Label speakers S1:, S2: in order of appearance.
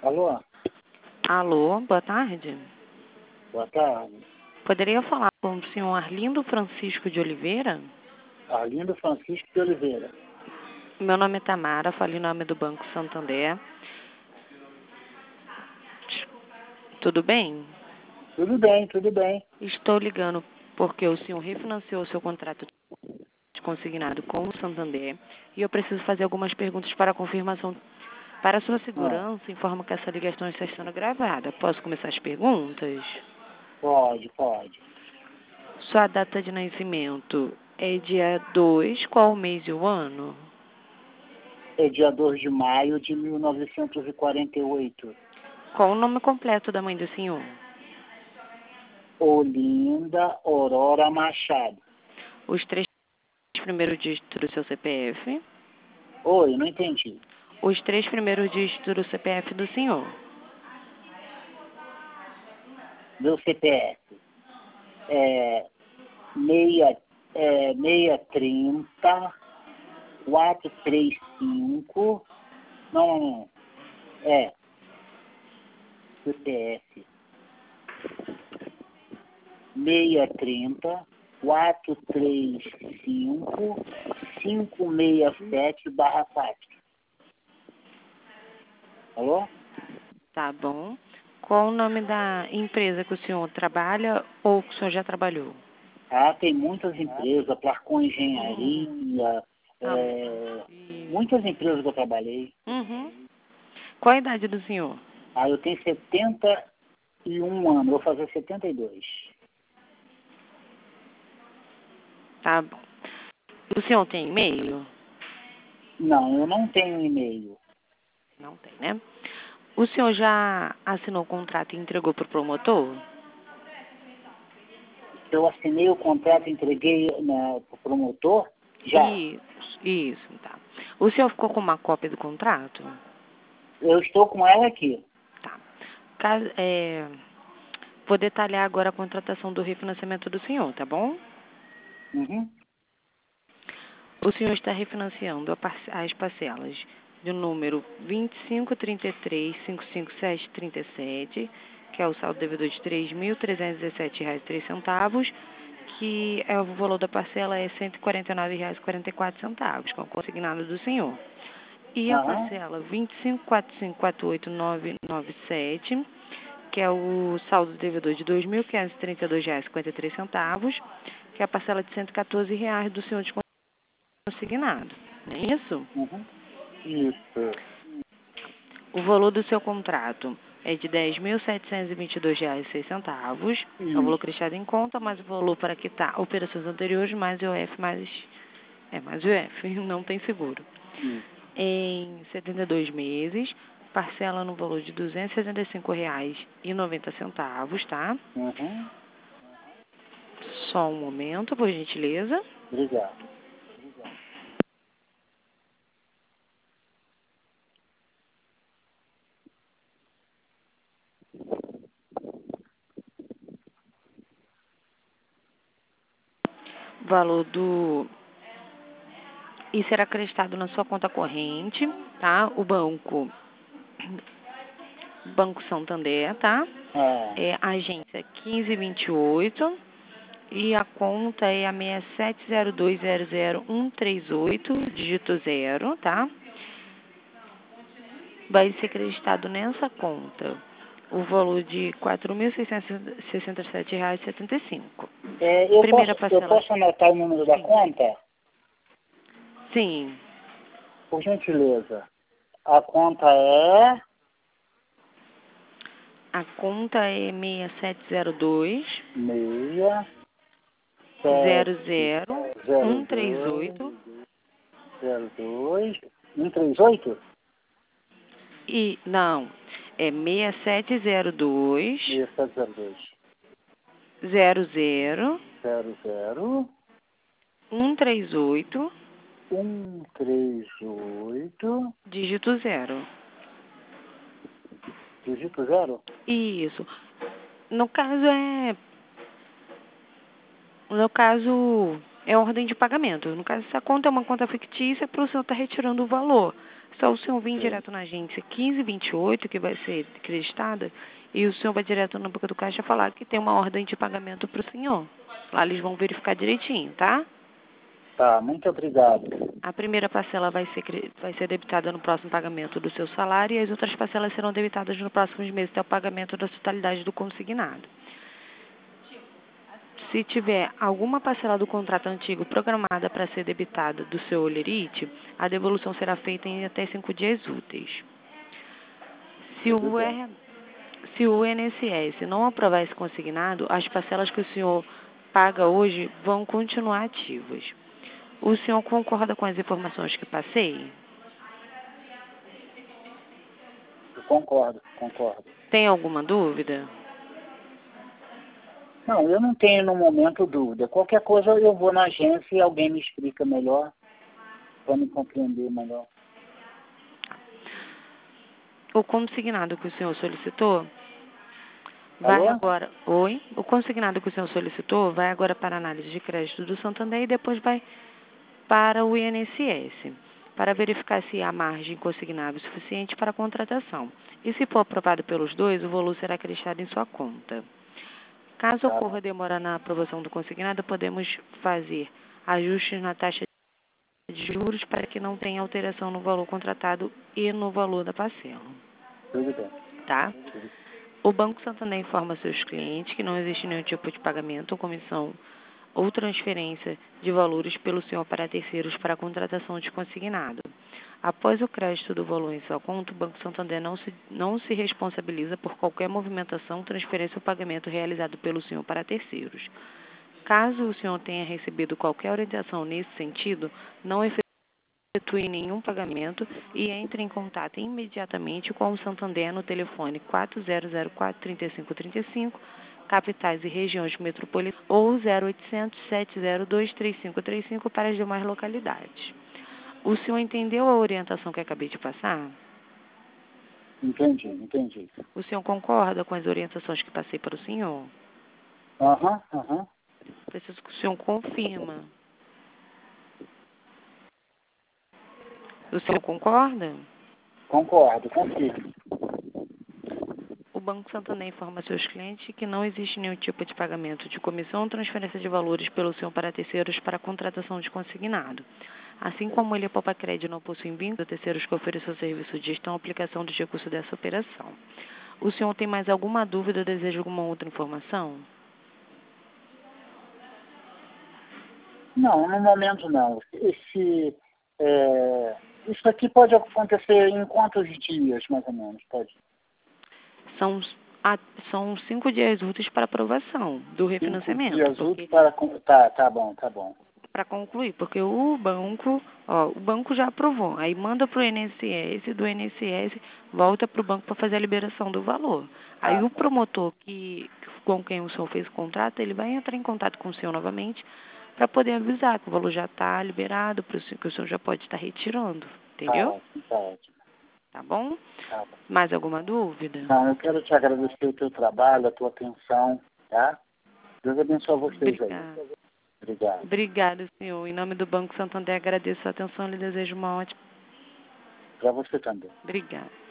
S1: Alô?
S2: Alô, boa tarde.
S1: Boa tarde.
S2: Poderia falar com o senhor Arlindo Francisco de Oliveira?
S1: Arlindo Francisco de Oliveira.
S2: Meu nome é Tamara, falo em nome do Banco Santander. Tudo bem?
S1: Tudo bem, tudo bem.
S2: Estou ligando porque o senhor refinanciou o seu contrato de consignado com o Santander e eu preciso fazer algumas perguntas para confirmação. Para sua segurança, informo que essa ligação está sendo gravada. Posso começar as perguntas?
S1: Pode.
S2: Sua data de nascimento é dia 2, qual o mês e o ano?
S1: É dia 2 de maio de 1948.
S2: Qual o nome completo da mãe do senhor?
S1: Olinda Aurora Machado.
S2: Os 3 primeiros dígitos do seu CPF.
S1: Oi, não entendi.
S2: Os 3 primeiros dígitos do CPF do senhor.
S1: Meu CPF é 630 435. Não. É CPF 630 435 567/4. Alô?
S2: Tá bom. Qual o nome da empresa que o senhor trabalha ou que o senhor já trabalhou?
S1: Tem muitas empresas, Placon Engenharia,
S2: Tá bom.
S1: muitas empresas que eu trabalhei.
S2: Uhum. Qual a idade do senhor?
S1: Eu tenho 71 anos, vou fazer 72.
S2: Tá bom. O senhor tem e-mail?
S1: Não, eu não tenho e-mail.
S2: Não tem, né? O senhor já assinou o contrato e entregou para o promotor?
S1: Eu assinei o contrato, entreguei para o promotor, já.
S2: Isso, tá. O senhor ficou com uma cópia do contrato?
S1: Eu estou com ela aqui.
S2: Tá. Vou detalhar agora a contratação do refinanciamento do senhor, tá bom?
S1: Uhum.
S2: O senhor está refinanciando as parcelas do número 25.33.557.37, que é o saldo devedor de R$ 3.317,03, que é o valor da parcela é R$ 149,44, com o consignado do senhor. E a parcela 25.454.897, que é o saldo devedor de R$ 2.532,53, que é a parcela de R$ 114 do senhor de consignado. Não é isso?
S1: Uhum. Isso.
S2: O valor do seu contrato é de R$ 10.722,06. É o valor creditado em conta, mais o valor para quitar operações anteriores, mais IOF, mais IOF. Não tem seguro. Em 72 meses, parcela no valor de R$ 275,90, tá?
S1: Uhum.
S2: Só um momento, por gentileza.
S1: Obrigado.
S2: Valor do... E será acreditado na sua conta corrente, tá? O Banco Santander, tá? É a agência 1528 e a conta é a 6702000138, dígito 0, tá? Vai ser acreditado nessa conta o valor de R$ 4.667,75.
S1: Eu posso anotar o número da conta?
S2: Sim.
S1: Por gentileza. A conta é...
S2: A conta é 6702 138
S1: 138?
S2: e não, é 6702
S1: 6702
S2: 00
S1: 00
S2: 138
S1: 138
S2: dígito 0.
S1: dígito 0?
S2: Isso. No caso é ordem de pagamento. No caso, essa conta é uma conta fictícia para o senhor estar retirando o valor. Só o senhor vir
S1: Sim.
S2: direto na agência 1528, que vai ser acreditada, e o senhor vai direto na boca do caixa falar que tem uma ordem de pagamento para o senhor. Lá eles vão verificar direitinho, tá?
S1: Tá, muito obrigado.
S2: A primeira parcela vai ser debitada no próximo pagamento do seu salário e as outras parcelas serão debitadas nos próximos meses até o pagamento da totalidade do consignado. Se tiver alguma parcela do contrato antigo programada para ser debitada do seu holerite, a devolução será feita em até 5 dias úteis. Se
S1: Tudo
S2: o,
S1: bem.
S2: R, se o INSS não aprovar esse consignado, as parcelas que o senhor paga hoje vão continuar ativas. O senhor concorda com as informações que passei?
S1: Eu concordo.
S2: Tem alguma dúvida?
S1: Não, eu não tenho no momento dúvida. Qualquer coisa eu vou na agência e alguém me explica melhor, para me compreender melhor.
S2: O consignado que o senhor solicitou vai
S1: Alô?
S2: agora. Oi? O consignado que o senhor solicitou vai agora para a análise de crédito do Santander e depois vai para o INSS, para verificar se há margem consignável suficiente para a contratação. E se for aprovado pelos dois, o valor será acrescido em sua conta. Caso
S1: Tá.
S2: ocorra demora na aprovação do consignado, podemos fazer ajustes na taxa de juros para que não tenha alteração no valor contratado e no valor da parcela.
S1: Tudo bem.
S2: Tá? O Banco Santander informa seus clientes que não existe nenhum tipo de pagamento ou comissão ou transferência de valores pelo senhor para terceiros para a contratação de consignado. Após o crédito do valor em sua conta, o Banco Santander não se responsabiliza por qualquer movimentação, transferência ou pagamento realizado pelo senhor para terceiros. Caso o senhor tenha recebido qualquer orientação nesse sentido, não efetue nenhum pagamento e entre em contato imediatamente com o Santander no telefone 4004-3535, capitais e regiões metropolitanas, ou 0800 702 3535 para as demais localidades. O senhor entendeu a orientação que acabei de passar?
S1: Entendi.
S2: O senhor concorda com as orientações que passei para o senhor?
S1: Aham.
S2: Preciso que o senhor confirma. O senhor concorda?
S1: Concordo, confirmo.
S2: O Banco Santander informa seus clientes que não existe nenhum tipo de pagamento de comissão ou transferência de valores pelo senhor para terceiros para a contratação de consignado. Assim como ele, a Poupa Crédito, não possui vínculo a terceiros que ofereçam serviço de gestão ou aplicação dos recursos dessa operação. O senhor tem mais alguma dúvida ou deseja alguma outra informação?
S1: Não, no momento não. Isso aqui pode acontecer em quantos dias, mais ou menos? Pode?
S2: São 5 dias úteis para aprovação do
S1: 5
S2: refinanciamento.
S1: dias úteis para... Tá bom.
S2: Para concluir, porque o banco já aprovou, aí manda para o INSS, do INSS volta para o banco para fazer a liberação do valor. Aí o promotor com quem o senhor fez o contrato, ele vai entrar em contato com o senhor novamente para poder avisar que o valor já está liberado, que o senhor já pode estar retirando, entendeu?
S1: Tá ótimo.
S2: Tá bom?
S1: Tá bom.
S2: Mais alguma dúvida?
S1: Não, eu quero te agradecer o teu trabalho, a tua atenção, tá? Deus abençoe vocês aí. Obrigado.
S2: Obrigada, senhor. Em nome do Banco Santander, agradeço a atenção e lhe desejo uma ótima...
S1: Para você também.
S2: Obrigada.